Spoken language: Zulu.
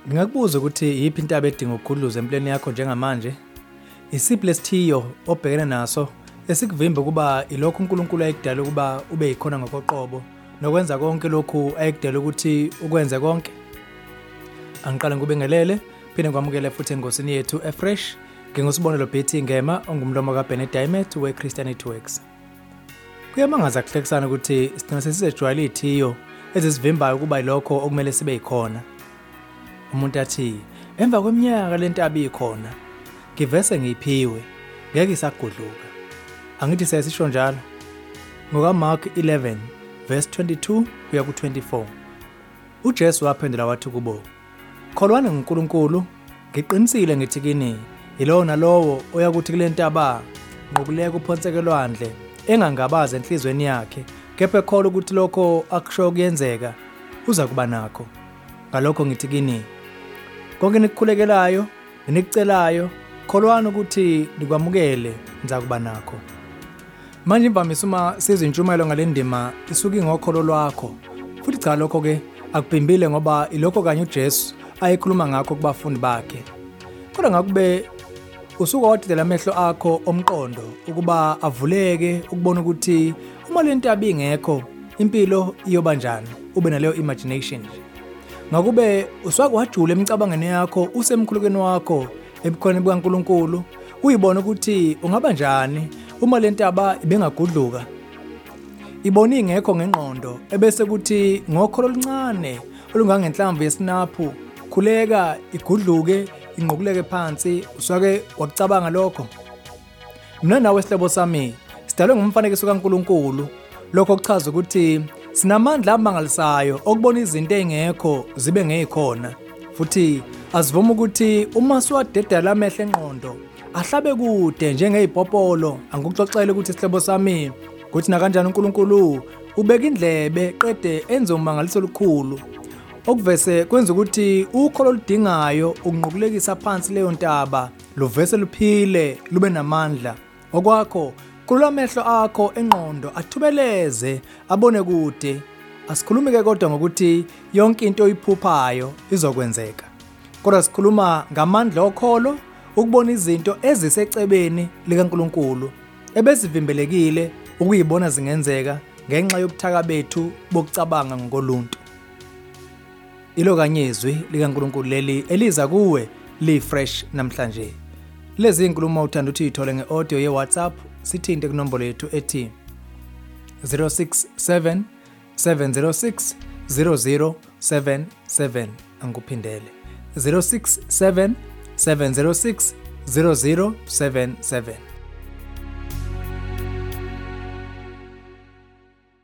Ngingakubuza ukuthi yiphi intaba edinga ukugudluza empilweni yakho njengamanje? Isiphi lesithiyo obhekene naso esikuvimba kuba ilokho uNkulunkulu ayekudala ukuba ube yikhona ngokoqobo nokwenza konke lokhu ayekudala ukuthi ukwenze konke? Angiqale ngikubingelele, phinde ngikwamukele futhi engosini yethu eFresh. Ngingusibonelo Betty Ngema, ongumlomo kaBennett Diamond we-Christianity Works. Kuyamangaza kuhlekisana ukuthi sigcina sesizejwayela izithiyo ezisivimbayo ukuba ilokho okumele sibe yikhona. Umuntu athi, emva kweminyaka le ntaba ikhona, ngivese ngiyiphiwe, ngeke isagudluka. Angithi siyasisho njalo? NgokaMark 11 verse 22 kuya ku-24. UJesu waphendula wathi kubo, kholwana ngoNkulunkulu, ngiqinisile ngithi kini, yilowo nalowo oyakuthi kule ntaba nqubuleka uphonseke elwandle, engangabaza enhlizweni yakhe, kepha ekholwa ukuthi lokho akusho kuyenzeka, uza kuba nakho. Ngalokho ngithi kini, konke nikukhulekelayo, nikucelayo, kholwana ukuthi nikwamukele, niza kuba nakho. Manje imvamisa uma sizintshumayelo ngale ndima isuka ngokholo lwakho, futhi cha lokho-ke akubhimbile ngoba ilokho kanye uJesu ayekhuluma ngakho kubafundi bakhe. Kodwa ngakube usuke wadedela amehlo akho omqondo ukuba avuleke ukubona ukuthi uma le ntaba ingekho impilo iyoba njani, ube naleyo imagination. Ngakube uswake wajula emicabangweni yakho usemkhulukweni wakho ebukhona bukaNkulunkulu, uyibona ukuthi ungaba njani uma le ntaba ibengagudluka. Ibona ingekho ngengqondo ebese kuthi ngokholo oluncane olungangenhlamvu yesinaphu khuleka igudluke inqokuleke phansi, uswake wakucabanga lokho. Mina nawe sihlobo sami sidalwe ngumfanekiso kaNkulunkulu, lokho kuchaza ukuthi sinamandla amangalisayo okubona izinto ezingekho zibe ngezikhona, futhi asivuma ukuthi uma siwadedela amehlo enqondo ahlabe kude njengezipopolo. Angikuxoxele ukuthi sihlobo sami ukuthi na kanjani uNkulunkulu ubeka indlebe qede enze umangaliso olukhulu, okuvese kwenza ukuthi ukholo oludingayo ukunqokulekisa phansi leyo ntaba luvese luphile lube namandla. Okwakho kulamehlo akho enqondo athubeleze abone kude. Asikhulumike kodwa ngokuthi yonke into oyiphuphayo izokwenzeka, kodwa sikhuluma ngamandla okholo ukubona izinto ezisecebeni likaNkulunkulu ebezivimbelekile ukuyibona zingenzeka ngenxa yobuthaka bethu bokucabanga ngokoluntu. Ilo kanyezwi likaNkulunkulu leli eliza kuwe li-fresh namhlanje. Lezi inkulumo uthanda ukuthi uyithole nge-audio ye-WhatsApp, sithinte kunombolo yethu ethi 067 706 0077. Angikuphindele 067 706 0077.